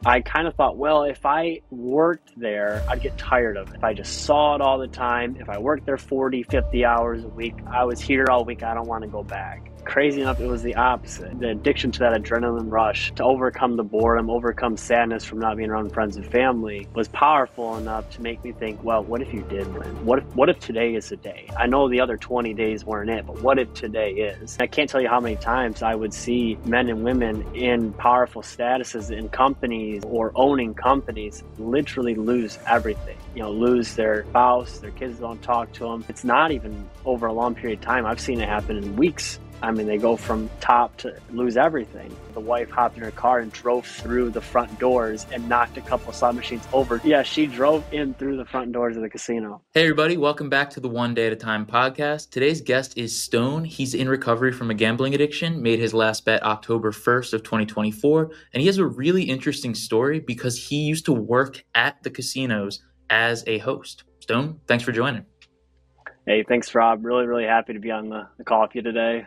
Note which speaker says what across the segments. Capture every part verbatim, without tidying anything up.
Speaker 1: I kind of thought, well, if I worked there, I'd get tired of it. If I just saw it all the time, if I worked there forty, fifty hours a week, I was here all week, I don't want to go back. Crazy enough, it was the opposite. The addiction to that adrenaline rush, to overcome the boredom, overcome sadness from not being around friends and family, was powerful enough to make me think, well, what if you did win? What if, what if today is the day? I know the other twenty days weren't it, but what if today is? I can't tell you how many times I would see men and women in powerful statuses in companies or owning companies literally lose everything. You know, lose their spouse, their kids don't talk to them. It's not even over a long period of time. I've seen it happen in weeks. I mean, they go from top to lose everything. The wife hopped in her car and drove through the front doors and knocked a couple of slot machines over. Yeah, she drove in through the front doors of the casino.
Speaker 2: Hey everybody, welcome back to the One Day at a Time podcast. Today's guest is Stone. He's in recovery from a gambling addiction, made his last bet October first of twenty twenty-four, and he has a really interesting story because he used to work at the casinos as a host. Stone, thanks for joining.
Speaker 1: Hey, thanks, Rob. Really, really happy to be on the, the call with you today.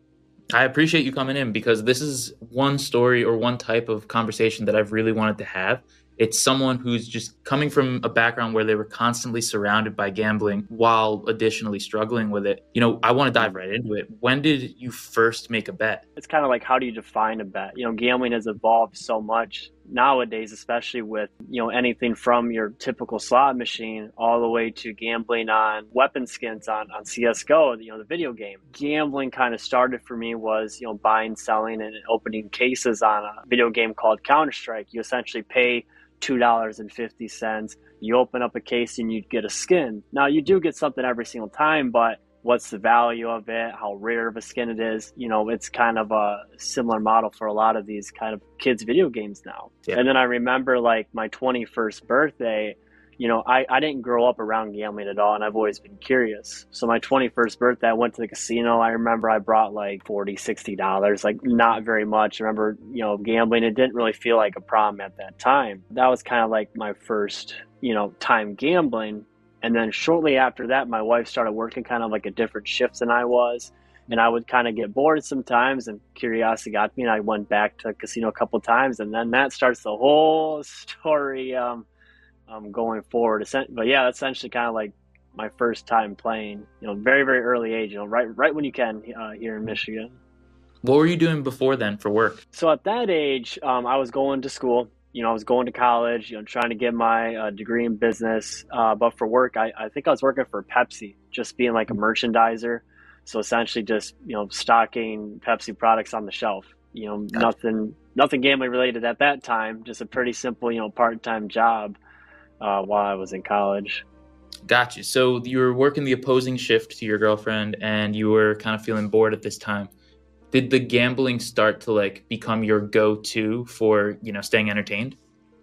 Speaker 2: I appreciate you coming in because this is one story or one type of conversation that I've really wanted to have. It's someone who's just coming from a background where they were constantly surrounded by gambling while additionally struggling with it. You know, I want to dive right into it. When did you first make a bet?
Speaker 1: It's kind of like, how do you define a bet? You know, gambling has evolved so much nowadays, especially with, you know, anything from your typical slot machine all the way to gambling on weapon skins on, on C S G O, you know, the video game. Gambling kind of started for me was, you know, buying, selling, and opening cases on a video game called Counter-Strike. You essentially pay two dollars and fifty cents. You open up a case and you get a skin. Now, you do get something every single time, but what's the value of it? How rare of a skin it is? You know, it's kind of a similar model for a lot of these kind of kids' video games now. Yeah. And then I remember like my twenty-first birthday, you know, I, I didn't grow up around gambling at all, and I've always been curious. So my twenty-first birthday, I went to the casino. I remember I brought like forty dollars, sixty dollars, like not very much. I remember, you know, gambling, it didn't really feel like a problem at that time. That was kind of like my first, you know, time gambling. And then shortly after that, my wife started working kind of like a different shift than I was. And I would kind of get bored sometimes, and curiosity got me, and I went back to the casino a couple of times. And then that starts the whole story um, um, going forward. But yeah, that's essentially kind of like my first time playing, you know, very, very early age, you know, right, right when you can uh, here in Michigan.
Speaker 2: What were you doing before then for work?
Speaker 1: So at that age, um, I was going to school. You know, I was going to college, you know, trying to get my uh, degree in business. Uh, but for work, I, I think I was working for Pepsi, just being like a merchandiser. So essentially just, you know, stocking Pepsi products on the shelf. You know, gotcha. nothing nothing gambling related at that time, just a pretty simple, you know, part-time job uh, while I was in college.
Speaker 2: Gotcha. So you were working the opposing shift to your girlfriend, and you were kind of feeling bored at this time. Did the gambling start to like become your go-to for, you know, staying entertained?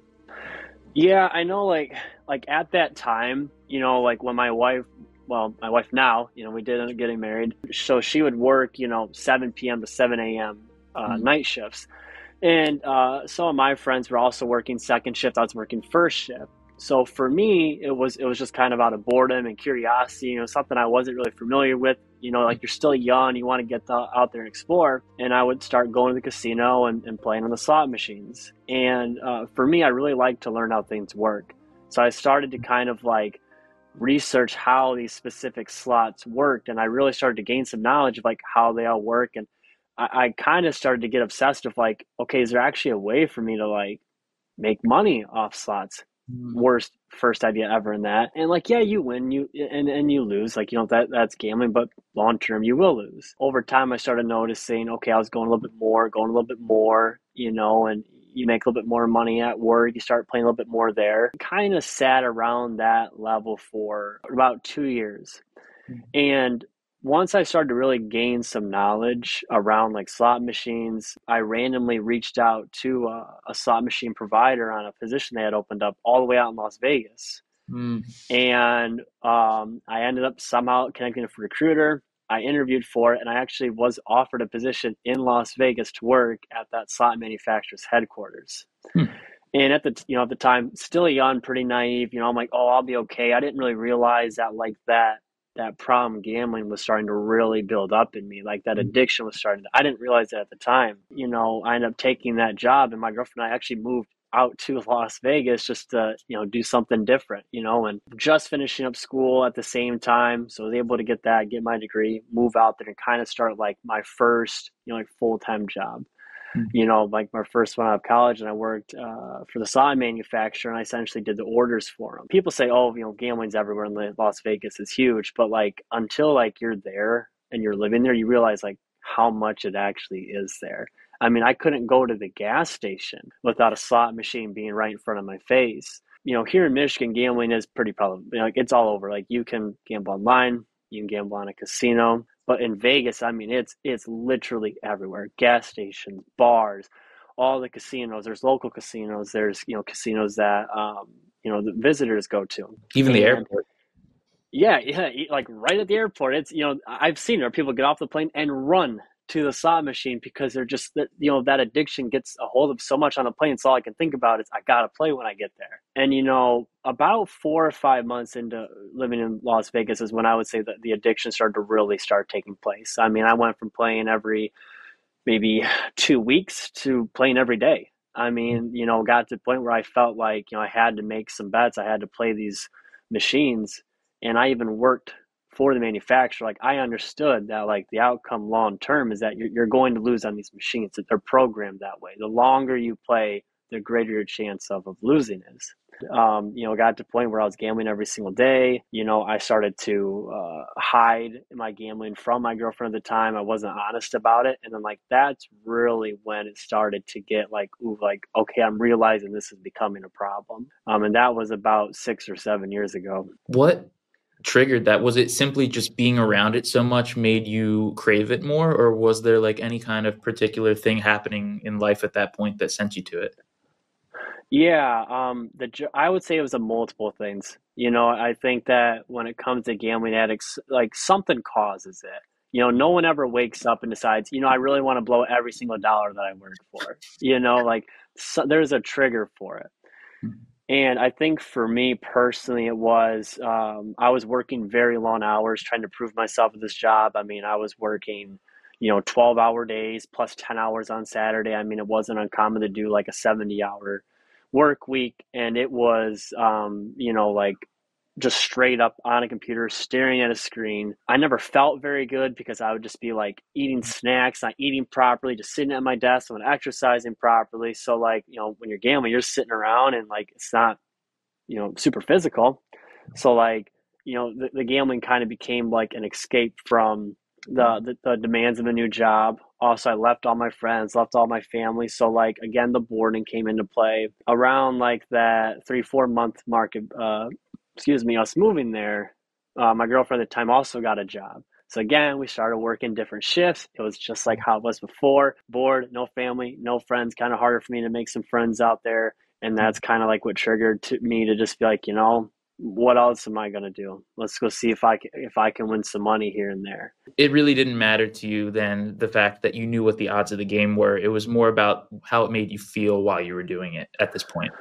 Speaker 1: Yeah, I know like like at that time, you know, like when my wife, well, my wife now, you know, we did end up getting married. So she would work, you know, seven p.m. to seven a.m. Uh, mm-hmm. night shifts. And uh, some of my friends were also working second shift. I was working first shift. So for me, it was it was just kind of out of boredom and curiosity, you know, something I wasn't really familiar with. You know, like you're still young, you want to get the, out there and explore. And I would start going to the casino and, and playing on the slot machines. And uh, for me, I really like to learn how things work. So I started to kind of like research how these specific slots worked. And I really started to gain some knowledge of like how they all work. And I, I kind of started to get obsessed with like, okay, is there actually a way for me to like make money off slots? Worst first idea ever in that. And like, yeah, you win, you and, and you lose. Like, you know, that that's gambling, but long term you will lose. Over time I started noticing, okay, I was going a little bit more, going a little bit more, you know, and you make a little bit more money at work, you start playing a little bit more there. Kind of sat around that level for about two years. Mm-hmm. And once I started to really gain some knowledge around like slot machines, I randomly reached out to a, a slot machine provider on a position they had opened up all the way out in Las Vegas. Mm. And um, I ended up somehow connecting with a recruiter. I interviewed for it, and I actually was offered a position in Las Vegas to work at that slot manufacturer's headquarters. Hmm. And at the, you know, at the time, still young, pretty naive, you know, I'm like, oh, I'll be okay. I didn't really realize that like that. that problem gambling was starting to really build up in me. Like that addiction was starting to, I didn't realize that at the time. You know, I ended up taking that job, and my girlfriend and I actually moved out to Las Vegas just to, you know, do something different, you know, and just finishing up school at the same time. So I was able to get that, get my degree, move out there and kind of start like my first, you know, like full-time job. You know, like my first one out of college, and I worked uh, for the slot manufacturer, and I essentially did the orders for them. People say, oh, you know, gambling's everywhere in Las Vegas, is huge. But like, until like you're there and you're living there, you realize like how much it actually is there. I mean, I couldn't go to the gas station without a slot machine being right in front of my face. You know, here in Michigan, gambling is pretty prevalent. You know, like it's all over. Like you can gamble online, you can gamble on a casino. But in Vegas, I mean, it's it's literally everywhere. Gas stations, bars, all the casinos. There's local casinos. There's, you know, casinos that, um, you know, the visitors go to.
Speaker 2: Even
Speaker 1: and,
Speaker 2: the airport.
Speaker 1: Yeah, yeah, like right at the airport. It's, you know, I've seen it where people get off the plane and run to the slot machine because they're just, you know, that addiction gets a hold of so much on the plane. So all I can think about is I got to play when I get there. And, you know, about four or five months into living in Las Vegas is when I would say that the addiction started to really start taking place. I mean, I went from playing every maybe two weeks to playing every day. I mean, you know, got to the point where I felt like, you know, I had to make some bets. I had to play these machines. And I even worked for the manufacturer. Like I understood that like the outcome long term is that you're, you're going to lose on these machines, that they're programmed that way. The longer you play, the greater your chance of, of losing is. Um, you know, got to the point where I was gambling every single day. You know, I started to uh, hide my gambling from my girlfriend at the time. I wasn't honest about it. And then like, that's really when it started to get like, ooh, like, okay, I'm realizing this is becoming a problem. Um, and that was about six or seven years ago.
Speaker 2: What triggered that? Was it simply just being around it so much made you crave it more, or was there like any kind of particular thing happening in life at that point that sent you to it?
Speaker 1: Yeah, um, the I would say it was a multiple things. You know, I think that when it comes to gambling addicts, like something causes it. You know, no one ever wakes up and decides, you know, I really want to blow every single dollar that I worked for. You know, like so, there's a trigger for it. And I think for me personally, it was um, I was working very long hours trying to prove myself at this job. I mean, I was working, you know, twelve hour days plus ten hours on Saturday. I mean, it wasn't uncommon to do like a seventy hour work week. And it was, um, you know, like just straight up on a computer, staring at a screen. I never felt very good because I would just be like eating snacks, not eating properly, just sitting at my desk, not exercising properly. So like, you know, when you're gambling, you're sitting around and like, it's not, you know, super physical. So like, you know, the, the gambling kind of became like an escape from the, the the demands of a new job. Also, I left all my friends, left all my family. So like, again, the boarding came into play around like that three, four month mark. Uh, excuse me, us moving there. Uh, my girlfriend at the time also got a job. So again, we started working different shifts. It was just like how it was before. Bored, no family, no friends. Kind of harder for me to make some friends out there. And that's kind of like what triggered to me to just be like, you know, what else am I going to do? Let's go see if I can, if I can win some money here and there.
Speaker 2: It really didn't matter to you then the fact that you knew what the odds of the game were. It was more about how it made you feel while you were doing it at this point.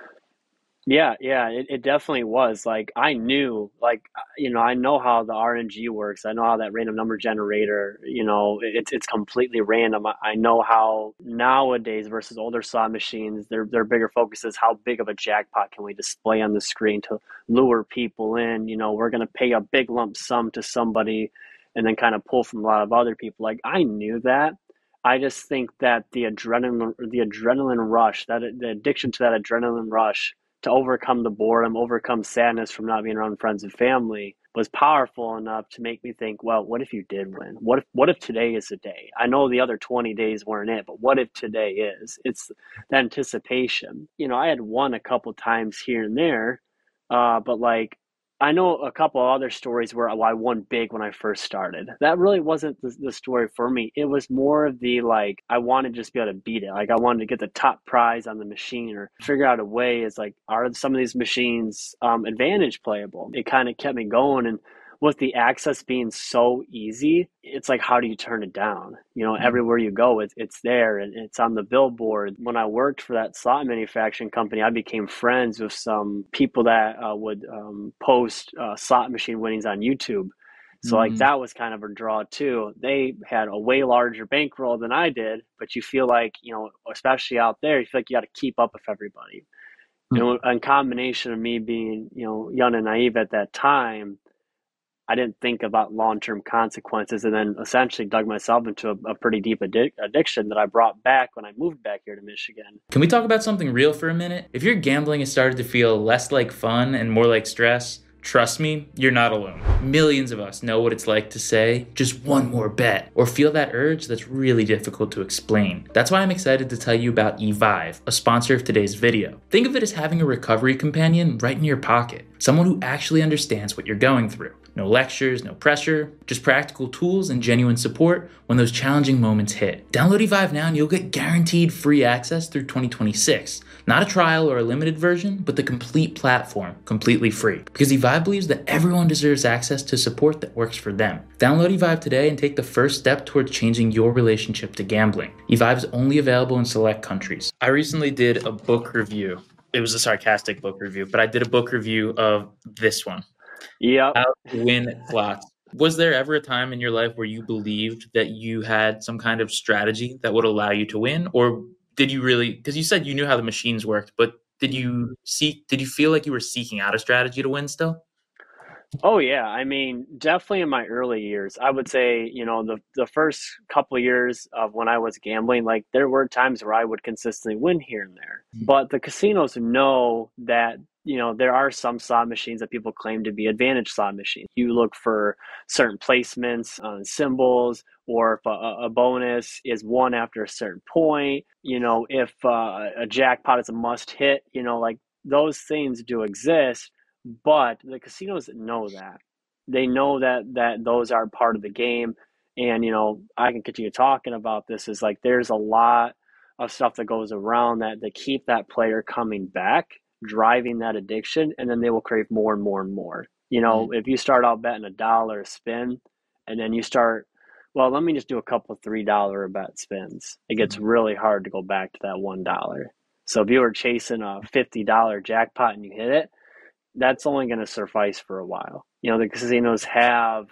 Speaker 1: Yeah, yeah, it, it definitely was. Like I knew, like you know, I know how the R N G works. I know how that random number generator, you know, it's it's completely random. I, I know how nowadays versus older slot machines, their their bigger focus is how big of a jackpot can we display on the screen to lure people in. You know, we're gonna pay a big lump sum to somebody, and then kind of pull from a lot of other people. Like I knew that. I just think that the adrenaline, the adrenaline rush, that the addiction to that adrenaline rush to overcome the boredom, overcome sadness from not being around friends and family was powerful enough to make me think, well, what if you did win? What if what if today is the day? I know the other twenty days weren't it, but what if today is? It's the anticipation. You know, I had won a couple times here and there, uh, but like I know a couple other stories where I won big when I first started. That really wasn't the, the story for me. It was more of the like, I wanted to just be able to beat it. Like I wanted to get the top prize on the machine or figure out a way is like, are some of these machines um, advantage playable? It kind of kept me going. And with the access being so easy, it's like, how do you turn it down? You know, everywhere you go, it's, it's there and it's on the billboard. When I worked for that slot manufacturing company, I became friends with some people that uh, would um, post uh, slot machine winnings on YouTube. So like that was kind of a draw too. They had a way larger bankroll than I did, but you feel like, you know, especially out there, you feel like you got to keep up with everybody. And in combination of me being, you know, young and naive at that time, I didn't think about long-term consequences, and then essentially dug myself into a, a pretty deep addic- addiction that I brought back when I moved back here to Michigan.
Speaker 2: Can we talk about something real for a minute? If your gambling has started to feel less like fun and more like stress, trust me, you're not alone. Millions of us know what it's like to say, just one more bet, or feel that urge that's really difficult to explain. That's why I'm excited to tell you about eVive, a sponsor of today's video. Think of it as having a recovery companion right in your pocket, someone who actually understands what you're going through. No lectures, no pressure, just practical tools and genuine support when those challenging moments hit. Download eVive now and you'll get guaranteed free access through twenty twenty-six. Not a trial or a limited version, but the complete platform, completely free. Because eVive believes that everyone deserves access to support that works for them. Download eVive today and take the first step towards changing your relationship to gambling. eVive is only available in select countries. I recently did a book review. It was a sarcastic book review, but I did a book review of this one.
Speaker 1: Yep.
Speaker 2: How to win slots. Was there ever a time in your life where you believed that you had some kind of strategy that would allow you to win? Or did you really, because you said you knew how the machines worked, but did you seek, did you feel like you were seeking out a strategy to win still?
Speaker 1: Oh yeah, I mean, definitely in my early years. I would say, you know, the the first couple of years of when I was gambling, like there were times where I would consistently win here and there. But the casinos know that, you know, there are some slot machines that people claim to be advantage slot machines. You look for certain placements on symbols, or if a, a bonus is won after a certain point, you know, if uh, a jackpot is a must hit, you know, like those things do exist. But the casinos know that. They know that that those are part of the game. And, you know, I can continue talking about this, is like there's a lot of stuff that goes around that that keep that player coming back, driving that addiction, and then they will crave more and more and more. You know,
Speaker 2: Mm-hmm.
Speaker 1: if you start out betting a dollar a spin and then you start, well, let me just do a couple of three dollar a bet spins. It gets really hard to go back to that one dollar. So if you were chasing a fifty dollar jackpot and you hit it, that's only going to suffice for a while. You know, the casinos have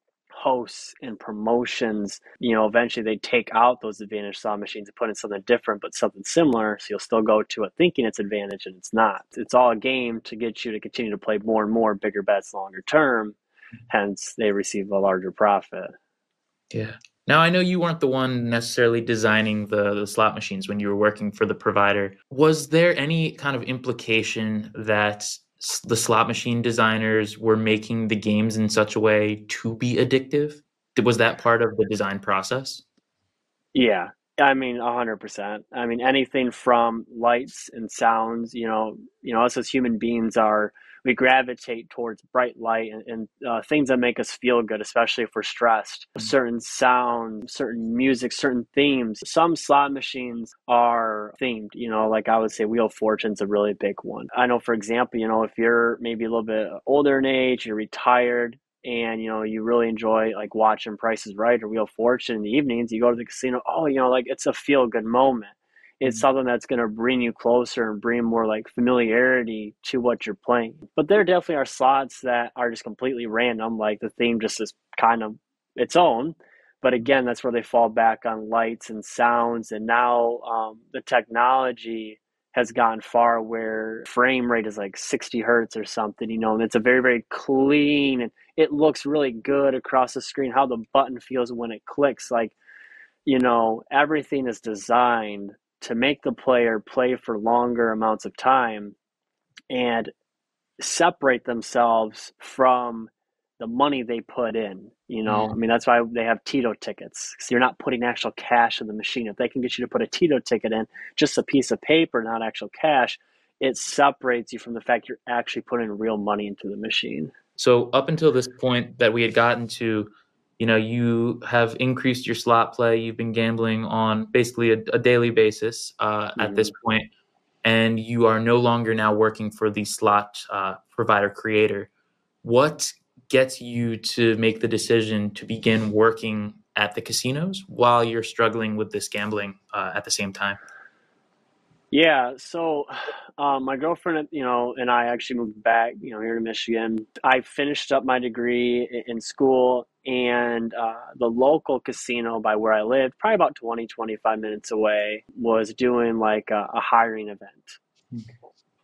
Speaker 1: hosts and promotions. You know, eventually they take out those advantage slot machines and put in something different, but something similar. So you'll still go to it thinking it's advantage, and it's not. It's all a game to get you to continue to play more and more bigger bets longer term. Hence, they receive a larger profit.
Speaker 2: Yeah. Now, I know you weren't the one necessarily designing the, the slot machines when you were working for the provider. Was there any kind of implication that s- the slot machine designers were making the games in such a way to be addictive? Was that part of the design process?
Speaker 1: Yeah, I mean, a hundred percent. I mean, anything from lights and sounds, you know, you know, us as human beings are, we gravitate towards bright light and, and uh, things that make us feel good, especially if we're stressed. Certain sound, certain music, certain themes. Some slot machines are themed, you know, like I would say Wheel of Fortune's a really big one. I know, for example, you know, if you're maybe a little bit older in age, you're retired, and you know you really enjoy like watching Price is Right or Wheel of Fortune in the evenings, you go to the casino. Oh, you know, like it's a feel good moment. It's something that's going to bring you closer and bring more like familiarity to what you're playing. But there definitely are slots that are just completely random, like the theme just is kind of its own. But again, that's where they fall back on lights and sounds. And now um, the technology has gone far where frame rate is like sixty hertz or something, you know, and it's a very, very clean, and it looks really good across the screen, how the button feels when it clicks. Like, you know, everything is designed to make the player play for longer amounts of time and separate themselves from the money they put in. You know, I
Speaker 2: Mm.
Speaker 1: mean, that's why they have Tito tickets, because you're not putting actual cash in the machine. If they can get you to put a Tito ticket in, just a piece of paper, not actual cash, it separates you from the fact you're actually putting real money into the machine.
Speaker 2: So up until this point that we had gotten to, you know, you have increased your slot play. You've been gambling on basically a, a daily basis uh, at
Speaker 1: Mm-hmm.
Speaker 2: this point, and you are no longer now working for the slot uh, provider creator. What gets you to make the decision to begin working at the casinos while you're struggling with this gambling uh, at the same time?
Speaker 1: Yeah, so um, my girlfriend, you know, and I actually moved back, you know, here to Michigan. I finished up my degree i- in school, and uh, the local casino by where I lived, probably about twenty, twenty-five minutes away, was doing like a, a hiring event.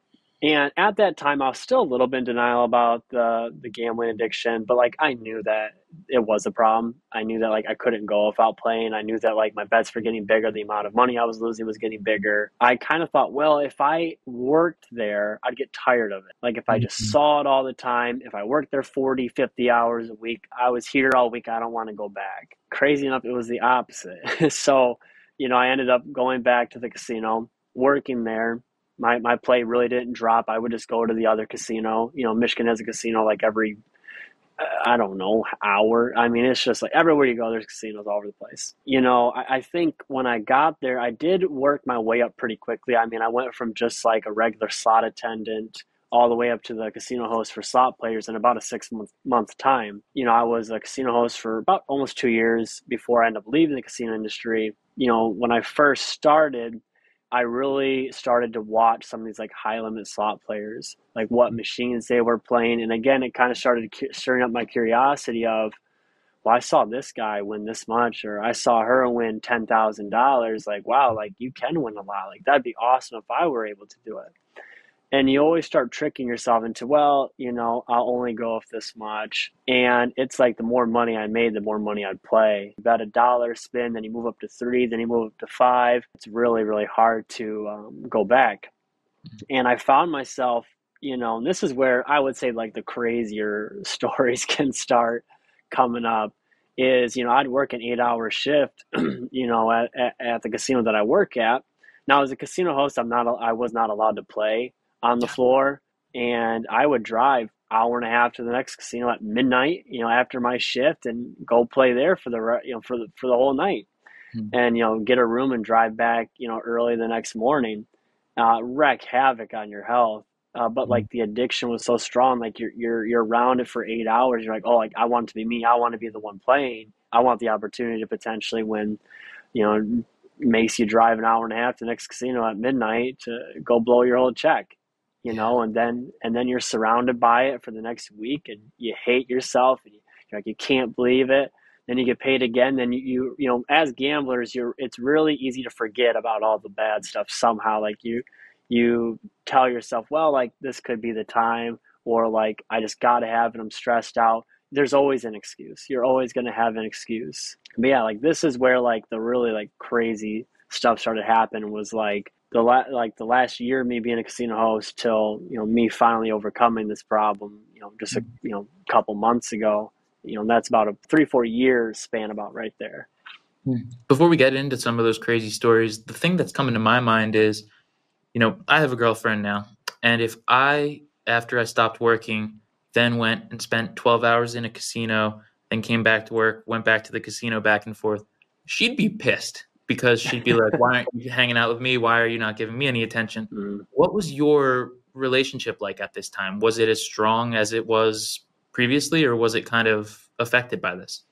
Speaker 1: And at that time, I was still a little bit in denial about the the gambling addiction, but like I knew that it was a problem. I knew that like I couldn't go without playing. I knew that like my bets were getting bigger, the amount of money I was losing was getting bigger. I kind of thought, well, if I worked there, I'd get tired of it. Like if I just
Speaker 2: Mhm.
Speaker 1: saw it all the time, if I worked there forty, fifty hours a week, I was here all week, I don't want to go back. Crazy enough, it was the opposite. So, you know, I ended up going back to the casino, working there. My my play really didn't drop. I would just go to the other casino. You know, Michigan has a casino like every uh, I don't know hour. I mean, it's just like everywhere you go, there's casinos all over the place. You know, I, I think when I got there, I did work my way up pretty quickly. I mean, I went from just like a regular slot attendant all the way up to the casino host for slot players in about a six month month time. You know, I was a casino host for about almost two years before I ended up leaving the casino industry. You know, when I first started, I really started to watch some of these like high limit slot players, like what machines they were playing. And again, it kind of started stirring up my curiosity of, well, I saw this guy win this much, or I saw her win ten thousand dollars. Like, wow, like you can win a lot. Like, that'd be awesome if I were able to do it. And you always start tricking yourself into, well, you know, I'll only go with this much. And it's like the more money I made, the more money I'd play. You bet a dollar spin, then you move up to three, then you move up to five. It's really, really hard to um, go back. And I found myself, you know, and this is where I would say like the crazier stories can start coming up is, you know, I'd work an eight hour shift, you know, at, at, at the casino that I work at. Now, as a casino host, I'm not, I was not allowed to play on the floor, and I would drive hour and a half to the next casino at midnight, you know, after my shift, and go play there for the, you know, for the for the whole night,
Speaker 2: Mhm.
Speaker 1: and you know, get a room and drive back, you know, early the next morning, uh, wreak havoc on your health. Uh, but like the addiction was so strong, like you're you're you're around it for eight hours. You're like, oh, like I want it to be me. I want to be the one playing. I want the opportunity to potentially win, you know, makes you drive an hour and a half to the next casino at midnight to go blow your whole check, you
Speaker 2: Yeah.
Speaker 1: know, and then and then you're surrounded by it for the next week, and you hate yourself, and you, you're like you can't believe it. Then you get paid again. Then you, you you know, as gamblers, you're it's really easy to forget about all the bad stuff somehow. Like you you tell yourself, well, like this could be the time, or like I just got to have it. I'm stressed out. There's always an excuse. You're always going to have an excuse. But yeah, like this is where like the really like crazy stuff started happening was like the la- like the last year of me being a casino host till, you know, me finally overcoming this problem, you know, just a you know couple months ago. You know, that's about a three four years span about right there.
Speaker 2: Before we get into some of those crazy stories, the thing that's coming to my mind is, you know, I have a girlfriend now, and if I, after I stopped working, then went and spent twelve hours in a casino, then came back to work, went back to the casino back and forth, she'd be pissed because she'd be like, why aren't you hanging out with me? Why are you not giving me any attention?
Speaker 1: Mm.
Speaker 2: What was your relationship like at this time? Was it as strong as it was previously, or was it kind of affected by this?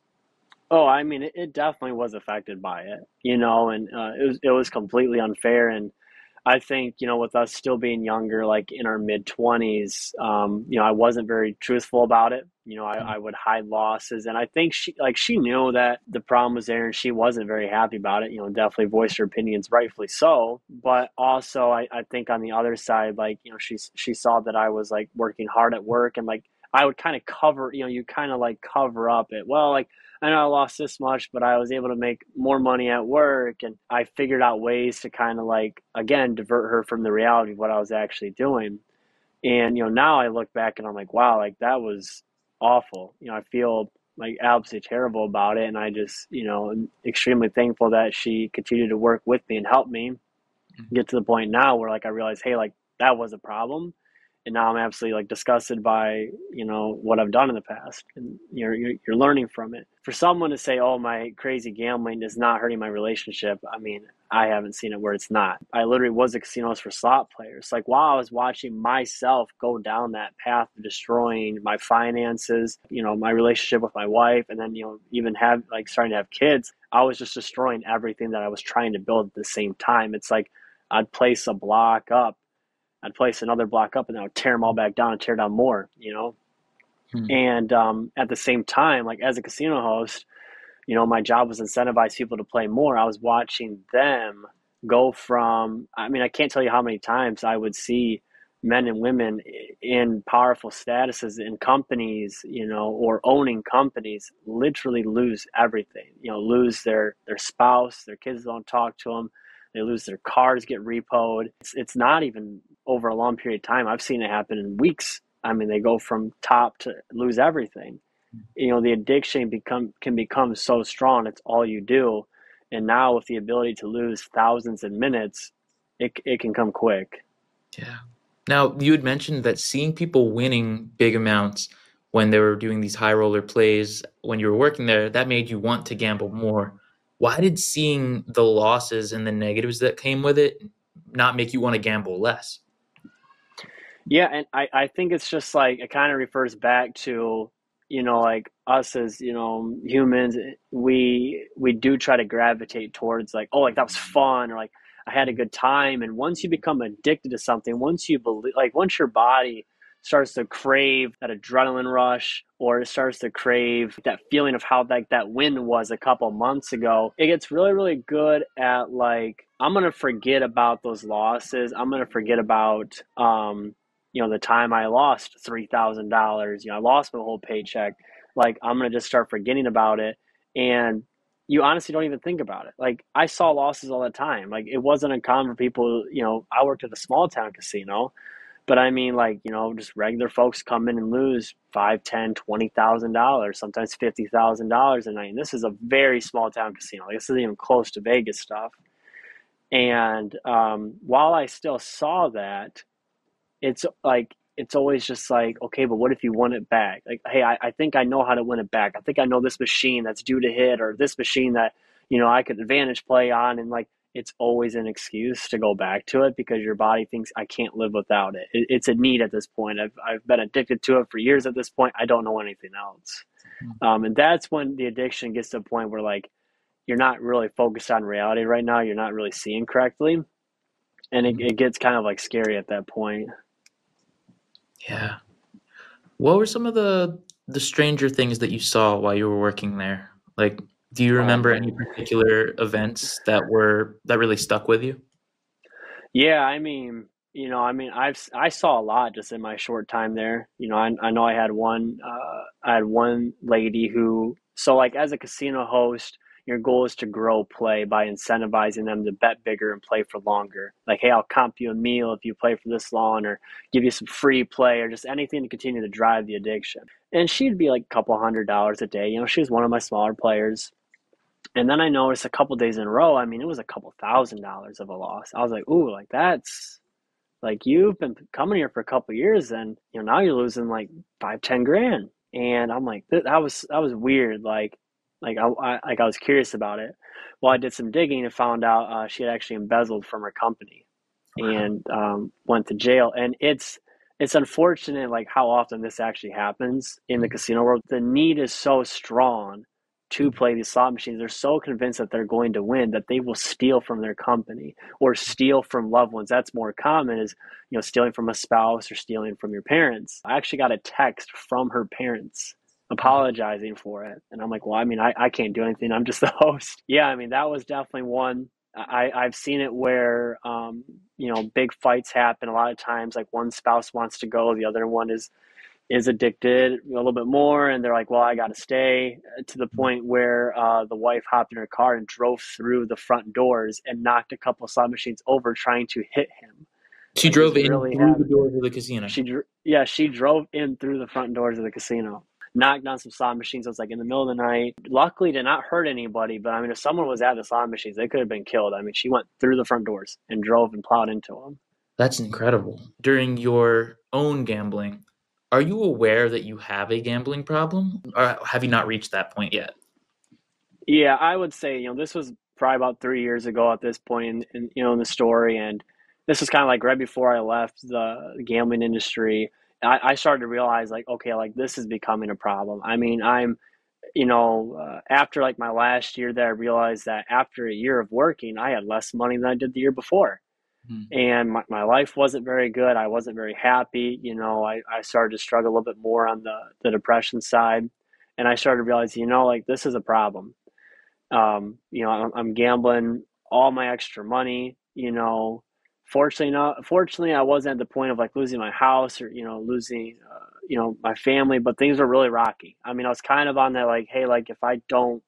Speaker 1: Oh, I mean, it, it definitely was affected by it, you know, and uh, it was it was completely unfair. And I think, you know, with us still being younger, like in our mid twenties, um, you know, I wasn't very truthful about it. You know, I, I would hide losses, and I think she like she knew that the problem was there, and she wasn't very happy about it. You know, definitely voiced her opinions, rightfully so. But also, I, I think on the other side, like, you know, she she saw that I was like working hard at work, and like I would kind of cover, you know, you kind of like cover up it. Well, like I know I lost this much, but I was able to make more money at work. And I figured out ways to kind of like, again, divert her from the reality of what I was actually doing. And, you know, now I look back and I'm like, wow, like that was awful. You know, I feel like absolutely terrible about it. And I just, you know, am extremely thankful that she continued to work with me and help me get to the point now where like I realize, hey, like that was a problem, and now I'm absolutely like disgusted by, you know, what I've done in the past, and you're you're, you're learning from it. For someone to say, oh, my crazy gambling is not hurting my relationship, I mean, I haven't seen it where it's not. I literally was a casinos for slot players. Like while I was watching myself go down that path of destroying my finances, you know, my relationship with my wife, and then, you know, even have like starting to have kids, I was just destroying everything that I was trying to build at the same time. It's like I'd place a block up, I'd place another block up, and then I would tear them all back down and tear down more, you know?
Speaker 2: Hmm.
Speaker 1: And um, at the same time, like as a casino host, you know, my job was incentivize people to play more. I was watching them go from, I mean, I can't tell you how many times I would see men and women in powerful statuses in companies, you know, or owning companies literally lose everything, you know, lose their, their spouse, their kids don't talk to them. They lose their cars, get repoed. It's, it's not even over a long period of time. I've seen it happen in weeks. I mean, they go from top to lose everything. You know, the addiction become can become so strong. It's all you do. And now with the ability to lose thousands in minutes, it, it can come quick.
Speaker 2: Yeah. Now, you had mentioned that seeing people winning big amounts when they were doing these high roller plays when you were working there, that made you want to gamble more. Why did seeing the losses and the negatives that came with it not make you want to gamble less?
Speaker 1: Yeah, and I, I think it's just like it kind of refers back to, you know, like us as, you know, humans, we we do try to gravitate towards like, oh, like that was fun, or like I had a good time. And once you become addicted to something, once you believe, like once your body starts to crave that adrenaline rush, or it starts to crave that feeling of how like that win was a couple months ago, it gets really, really good at like, I'm gonna forget about those losses. I'm gonna forget about um you know, the time I lost three thousand dollars, you know, I lost my whole paycheck. Like, I'm going to just start forgetting about it. And you honestly don't even think about it. Like, I saw losses all the time. Like, it wasn't uncommon for people, you know, I worked at a small town casino, but I mean, like, you know, just regular folks come in and lose five, ten, twenty thousand dollars, sometimes fifty thousand dollars a night. And this is a very small town casino. Like, this isn't even close to Vegas stuff. And um, while I still saw that, it's like it's always just like, okay, but what if you won it back? Like, hey, I, I think I know how to win it back. I think I know this machine that's due to hit, or this machine that, you know, I could advantage play on. And like, it's always an excuse to go back to it because your body thinks I can't live without it. it it's a need at this point. I've, I've been addicted to it for years at this point. I don't know anything else. Um, and that's when the addiction gets to a point where like, you're not really focused on reality right now. You're not really seeing correctly. And it, it gets kind of like scary at that point.
Speaker 2: Yeah. What were some of the the stranger things that you saw while you were working there? Like, do you
Speaker 1: Oh
Speaker 2: remember any
Speaker 1: man.
Speaker 2: particular events that were that really stuck with you?
Speaker 1: Yeah, I mean, you know, I mean, I've I saw a lot just in my short time there. You know, I I know I had one uh I had one lady who, so like as a casino host, your goal is to grow play by incentivizing them to bet bigger and play for longer. Like, hey, I'll comp you a meal if you play for this long, or give you some free play, or just anything to continue to drive the addiction. And she'd be like a couple hundred dollars a day. You know, she was one of my smaller players. And then I noticed a couple days in a row, I mean, it was a couple thousand dollars of a loss. I was like, ooh, like that's like you've been coming here for a couple of years, and you know now you're losing like five, ten grand. And I'm like, that, that was that was weird. Like, like I, I like I was curious about it. Well, I did some digging and found out uh, she had actually embezzled from her company,
Speaker 2: Wow.
Speaker 1: and um, went to jail. And it's it's unfortunate like how often this actually happens in the casino world. The need is so strong to play these slot machines. They're so convinced that they're going to win that they will steal from their company or steal from loved ones. That's more common, is, you know, stealing from a spouse or stealing from your parents. I actually got a text from her parents apologizing for it. And I'm like, well, I mean, I, I can't do anything. I'm just the host. Yeah, I mean, that was definitely one. I, I've seen it where, um, you know, big fights happen a lot of times. Like one spouse wants to go, the other one is is addicted a little bit more, and they're like, well, I got to stay, to the point where uh, the wife hopped in her car and drove through the front doors and knocked a couple slot machines over trying to hit him.
Speaker 2: She
Speaker 1: Like, it's
Speaker 2: drove in
Speaker 1: really
Speaker 2: through the
Speaker 1: happened.
Speaker 2: doors of the casino.
Speaker 1: She, yeah, she drove in through the front doors of the casino, knocked down some slot machines. It was like in the middle of the night. Luckily, did not hurt anybody. But I mean, if someone was at the slot machines, they could have been killed. I mean, she went through the front doors and drove and plowed into them.
Speaker 2: That's incredible. During your own gambling, are you aware that you have a gambling problem, or have you not reached that point yet?
Speaker 1: Yeah, I would say, you know, this was probably about three years ago at this point in, in you know, in the story. And this was kind of like right before I left the gambling industry. I, I started to realize like, okay, like this is becoming a problem. I mean, I'm, you know, uh, after like my last year there, I realized that after a year of working, I had less money than I did the year before.
Speaker 2: Mhm.
Speaker 1: And my, my life wasn't very good. I wasn't very happy. You know, I, I started to struggle a little bit more on the, the depression side. And I started to realize, you know, like this is a problem. Um, you know, I'm, I'm gambling all my extra money, you know, fortunately not fortunately I wasn't at the point of like losing my house or, you know, losing uh, you know, my family, but things were really rocky. I mean, I was kind of on that like, hey, like if I don't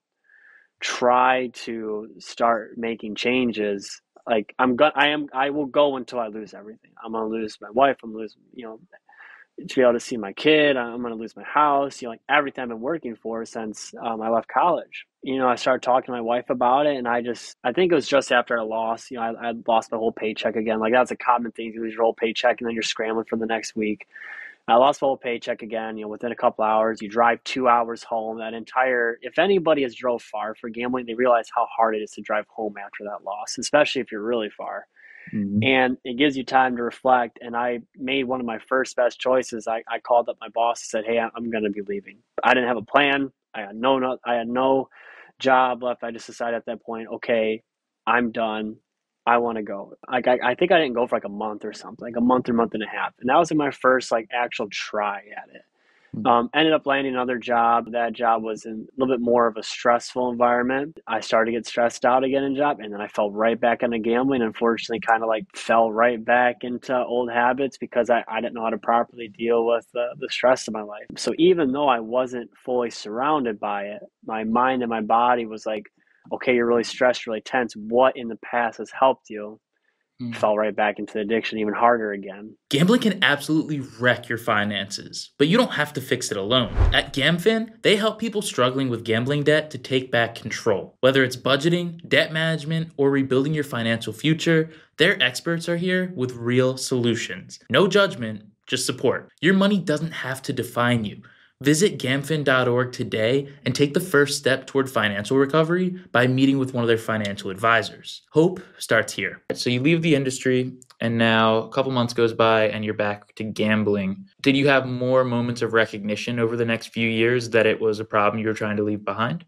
Speaker 1: try to start making changes, like I'm gonna I am I will go until I lose everything. I'm gonna lose my wife, I'm gonna lose, you know, to be able to see my kid. I'm going to lose my house, you know, like everything I've been working for since um, I left college. You know, I started talking to my wife about it, and I just, I think it was just after I lost, you know, I, I lost my whole paycheck again. Like that's a common thing. You lose your whole paycheck and then you're scrambling for the next week. I lost my whole paycheck again, you know, within a couple hours. You drive two hours home. That entire, if anybody has drove far for gambling, they realize how hard it is to drive home after that loss, especially if you're really far.
Speaker 2: Mm-hmm.
Speaker 1: And it gives you time to reflect. And I made one of my first best choices. I, I called up my boss and said, hey, I'm going to be leaving. I didn't have a plan. I had no, no, I had no job left. I just decided at that point, okay, I'm done. I want to go. Like I, I think I didn't go for like a month or something, like a month or month and a half. And that was my first like actual try at it. Um, ended up landing another job. That job was in a little bit more of a stressful environment. I started to get stressed out again in job, and then I fell right back into gambling. Unfortunately, kind of like fell right back into old habits because I, I didn't know how to properly deal with the, the stress of my life. So even though I wasn't fully surrounded by it, my mind and my body was like, okay, you're really stressed, really tense. What in the past has helped you?
Speaker 2: Mm.
Speaker 1: Fell right back into the addiction even harder again.
Speaker 2: Gambling can absolutely wreck your finances, but you don't have to fix it alone. At GamFin, they help people struggling with gambling debt to take back control. Whether it's budgeting, debt management, or rebuilding your financial future, their experts are here with real solutions. No judgment, just support. Your money doesn't have to define you. Visit gamfin dot org today and take the first step toward financial recovery by meeting with one of their financial advisors. Hope starts here. So you leave the industry and now a couple months goes by and you're back to gambling. Did you have more moments of recognition over the next few years that it was a problem you were trying to leave behind?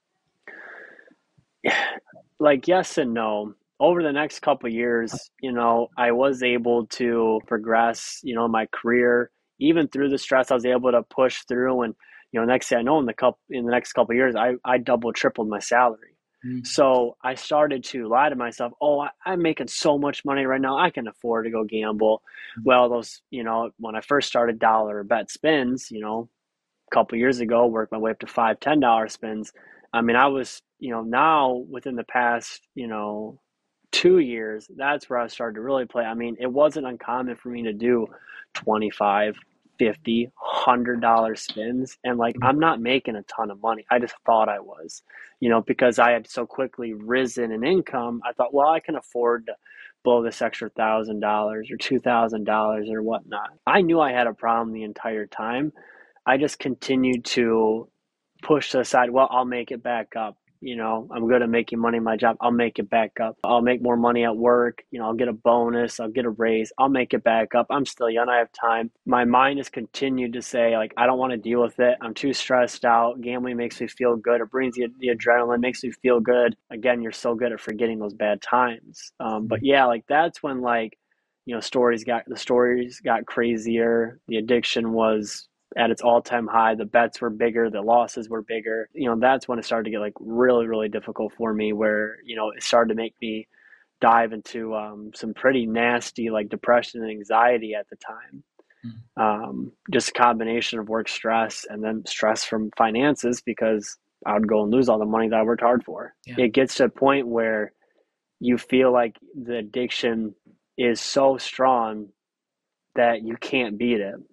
Speaker 1: Like yes and no. Over the next couple of years, you know, I was able to progress, you know, my career. Even through the stress, I was able to push through. And, you know, next thing I know, in the couple in the next couple of years, I, I double tripled my salary.
Speaker 2: Mm.
Speaker 1: So I started to lie to myself, oh, I, I'm making so much money right now, I can afford to go gamble.
Speaker 2: Mm.
Speaker 1: Well, those, you know, when I first started dollar bet spins, you know, a couple of years ago, worked my way up to five, ten dollar spins. I mean, I was, you know, now within the past, you know, two years, that's where I started to really play. I mean, it wasn't uncommon for me to do twenty-five, fifty, one hundred dollar spins. And like, I'm not making a ton of money. I just thought I was, you know, because I had so quickly risen in income. I thought, well, I can afford to blow this extra one thousand dollars or two thousand dollars or whatnot. I knew I had a problem the entire time. I just continued to push to the side. Well, I'll make it back up. You know, I'm good at making money in my job. I'll make it back up. I'll make more money at work. You know, I'll get a bonus. I'll get a raise. I'll make it back up. I'm still young. I have time. My mind has continued to say, like, I don't want to deal with it. I'm too stressed out. Gambling makes me feel good. It brings the, the adrenaline, makes me feel good. Again, you're so good at forgetting those bad times. Um, but yeah, like that's when like, you know, stories got, the stories got crazier. The addiction was at its all-time high. The bets were bigger, the losses were bigger. You know, that's when it started to get like really, really difficult for me, where, you know, it started to make me dive into um, some pretty nasty like depression and anxiety at the time. Mm-hmm. Um, just a combination of work stress and then stress from finances, because I would go and lose all the money that I worked hard for. Yeah. It gets to a point where you feel like the addiction is so strong that you can't beat it.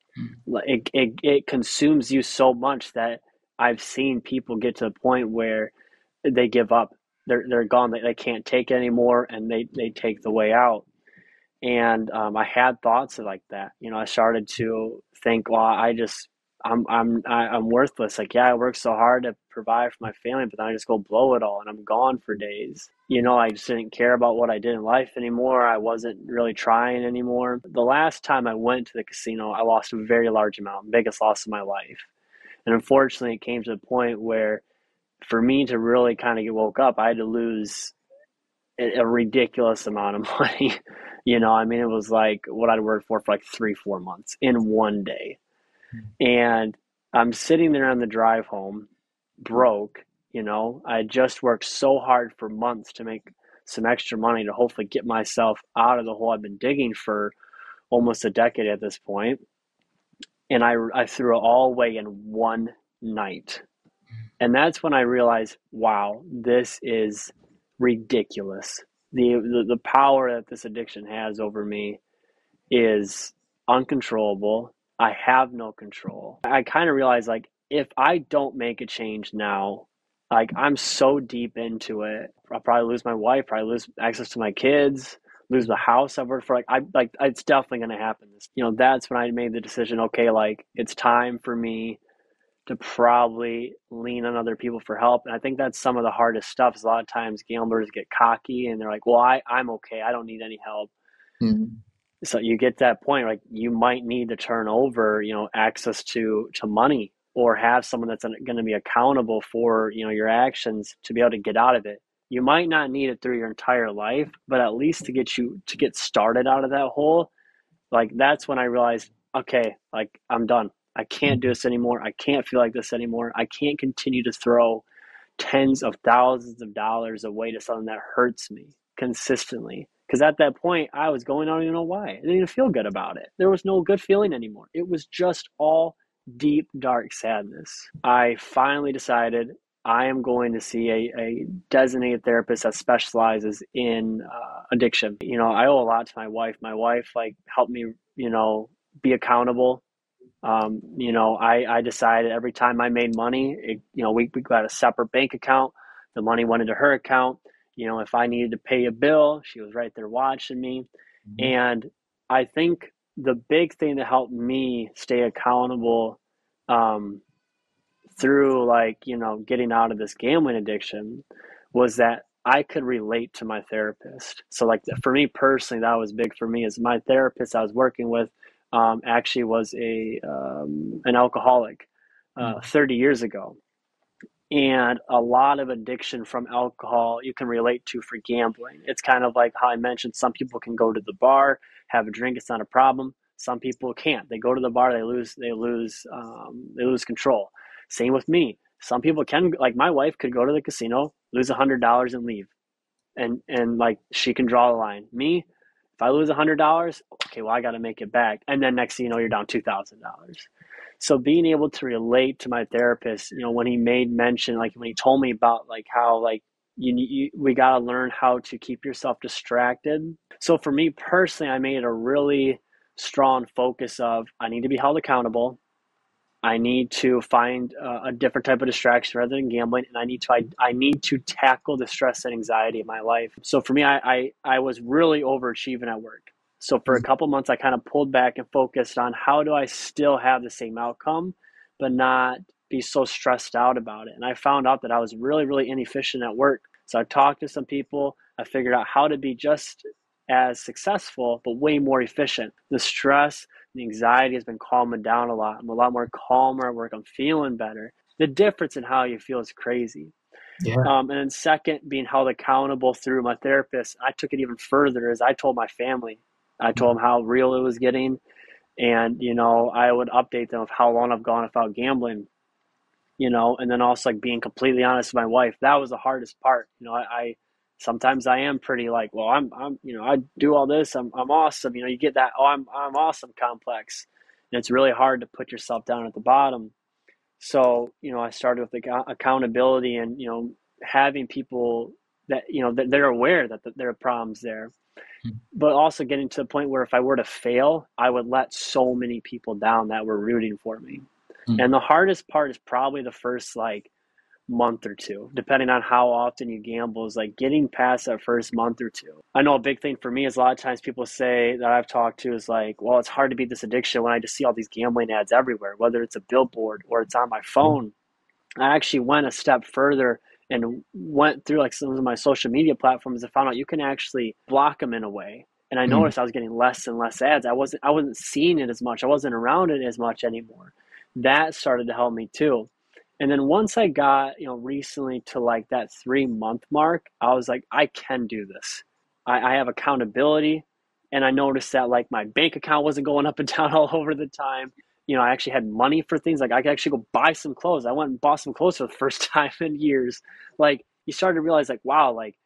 Speaker 1: It, it it consumes you so much that I've seen people get to the point where they give up. They're they're gone. They, they can't take it anymore, and they, they take the way out. And um, I had thoughts like that. You know, I started to think, well, I just I'm I'm I'm worthless. Like, yeah, I worked so hard to provide for my family, but then I just go blow it all, and I'm gone for days. You know, I just didn't care about what I did in life anymore. I wasn't really trying anymore. The last time I went to the casino, I lost a very large amount, biggest loss of my life. And unfortunately, it came to the point where for me to really kind of get woke up, I had to lose a, a ridiculous amount of money. You know, I mean, it was like what I'd worked for for like three, four months in one day. And I'm sitting there on the drive home, broke. You know, I had just worked so hard for months to make some extra money to hopefully get myself out of the hole I've been digging for almost a decade at this point. And I, I threw it all away in one night. And that's when I realized, wow, this is ridiculous. The, the, the power that this addiction has over me is uncontrollable. I have no control. I kind of realized, like, if I don't make a change now, like, I'm so deep into it, I'll probably lose my wife, probably lose access to my kids, lose the house I've worked for. Like, I like it's definitely going to happen. You know, that's when I made the decision. Okay, like, it's time for me to probably lean on other people for help. And I think that's some of the hardest stuff. Is a lot of times gamblers get cocky and they're like, "Well, I I'm okay. I don't need any help."
Speaker 2: Mm-hmm.
Speaker 1: So you get to that point, like, you might need to turn over, you know, access to to money, or have someone that's going to be accountable for, you know, your actions to be able to get out of it. You might not need it through your entire life, but at least to get you to get started out of that hole. Like, that's when I realized, okay, like, I'm done. I can't do this anymore. I can't feel like this anymore. I can't continue to throw tens of thousands of dollars away to something that hurts me consistently. Because at that point, I was going, I don't even know why. I didn't even feel good about it. There was no good feeling anymore. It was just all deep, dark sadness. I finally decided I am going to see a, a designated therapist that specializes in uh, addiction. You know, I owe a lot to my wife. My wife, like, helped me, you know, be accountable. Um, you know, I, I decided every time I made money, it, you know, we, we got a separate bank account. The money went into her account. You know, if I needed to pay a bill, she was right there watching me. Mm-hmm. And I think the big thing that helped me stay accountable um, through, like, you know, getting out of this gambling addiction was that I could relate to my therapist. So, like, for me personally, that was big for me. Is my therapist I was working with um, actually was a um, an alcoholic uh, mm-hmm. thirty years ago. And a lot of addiction from alcohol you can relate to for gambling. It's kind of like how I mentioned, some people can go to the bar, have a drink, it's not a problem. Some people can't. They go to the bar, they lose, they lose, um, they lose control. Same with me. Some people can, like my wife could go to the casino, lose a hundred dollars and leave, and and like she can draw the line. Me, if I lose a hundred dollars, okay, well I got to make it back, and then next thing you know, you're down two thousand dollars. So being able to relate to my therapist, you know, when he made mention, like when he told me about like how like you, you we got to learn how to keep yourself distracted. So for me personally, I made a really strong focus of I need to be held accountable. I need to find uh, a different type of distraction rather than gambling, and I need to I, I need to tackle the stress and anxiety in my life. So for me, I I, I was really overachieving at work. So for a couple months, I kind of pulled back and focused on how do I still have the same outcome, but not be so stressed out about it. And I found out that I was really, really inefficient at work. So I talked to some people. I figured out how to be just as successful, but way more efficient. The stress, the anxiety has been calming down a lot. I'm a lot more calmer at work. I'm feeling better. The difference in how you feel is crazy. Yeah. Um, and then second, being held accountable through my therapist. I took it even further as I told my family. I told them how real it was getting, and, you know, I would update them of how long I've gone without gambling, you know, and then also like being completely honest with my wife. That was the hardest part. You know, I, I sometimes I am pretty like, well, I'm, I'm, you know, I do all this. I'm, I'm awesome. You know, you get that, oh, I'm, I'm awesome complex, and it's really hard to put yourself down at the bottom. So, you know, I started with the accountability and, you know, having people that, you know, that they're aware that there are problems there. But also getting to the point where if I were to fail, I would let so many people down that were rooting for me. Mm. And the hardest part is probably the first like month or two, depending on how often you gamble, is like getting past that first month or two. I know a big thing for me is a lot of times people say that I've talked to is like, well, it's hard to beat this addiction when I just see all these gambling ads everywhere, whether it's a billboard or it's on my phone. Mm. I actually went a step further and went through like some of my social media platforms and found out you can actually block them in a way. And I noticed mm. I was getting less and less ads. I wasn't, I wasn't seeing it as much. I wasn't around it as much anymore. That started to help me too. And then once I got, you know, recently to like that three month mark, I was like, I can do this. I, I have accountability. And I noticed that like my bank account wasn't going up and down all over the time. You know, I actually had money for things. Like I could actually go buy some clothes. I went and bought some clothes for the first time in years. Like you started to realize like, wow, like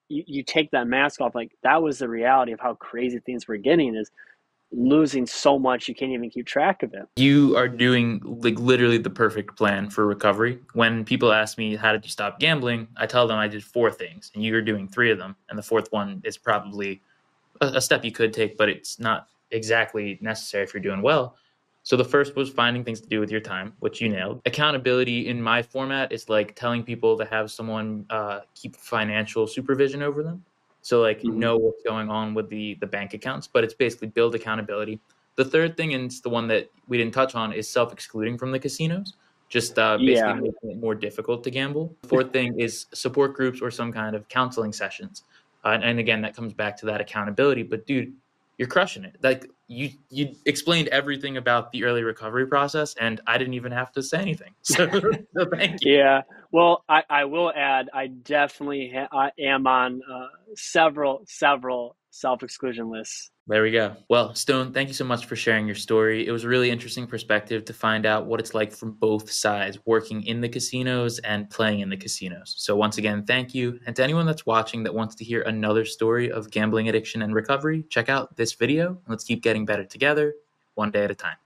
Speaker 1: you, you take that mask off, like that was the reality of how crazy things were getting, is losing so much you can't even keep track of it.
Speaker 2: You are doing like literally the perfect plan for recovery. When people ask me, how did you stop gambling? I tell them I did four things, and you're doing three of them. And the fourth one is probably a, a step you could take, but it's not exactly necessary if you're doing well. So the first was finding things to do with your time, which you nailed. Accountability in my format is like telling people to have someone uh, keep financial supervision over them. So like
Speaker 1: Mm-hmm.
Speaker 2: know what's going on with the the bank accounts, but it's basically build accountability. The third thing, and it's the one that we didn't touch on, is self-excluding from the casinos. Just uh, basically
Speaker 1: Yeah.
Speaker 2: making it more difficult to gamble. The fourth thing is support groups or some kind of counseling sessions. Uh, and, and again, that comes back to that accountability. But dude, you're crushing it. Like you, you explained everything about the early recovery process, and I didn't even have to say anything. So, so thank you.
Speaker 1: Yeah. Well, I, I will add, I definitely ha- I am on uh, several, several self-exclusion lists.
Speaker 2: There we go. Well, Stone, thank you so much for sharing your story. It was a really interesting perspective to find out what it's like from both sides, working in the casinos and playing in the casinos. So once again, thank you. And to anyone that's watching that wants to hear another story of gambling addiction and recovery, check out this video. Let's keep getting better together, one day at a time.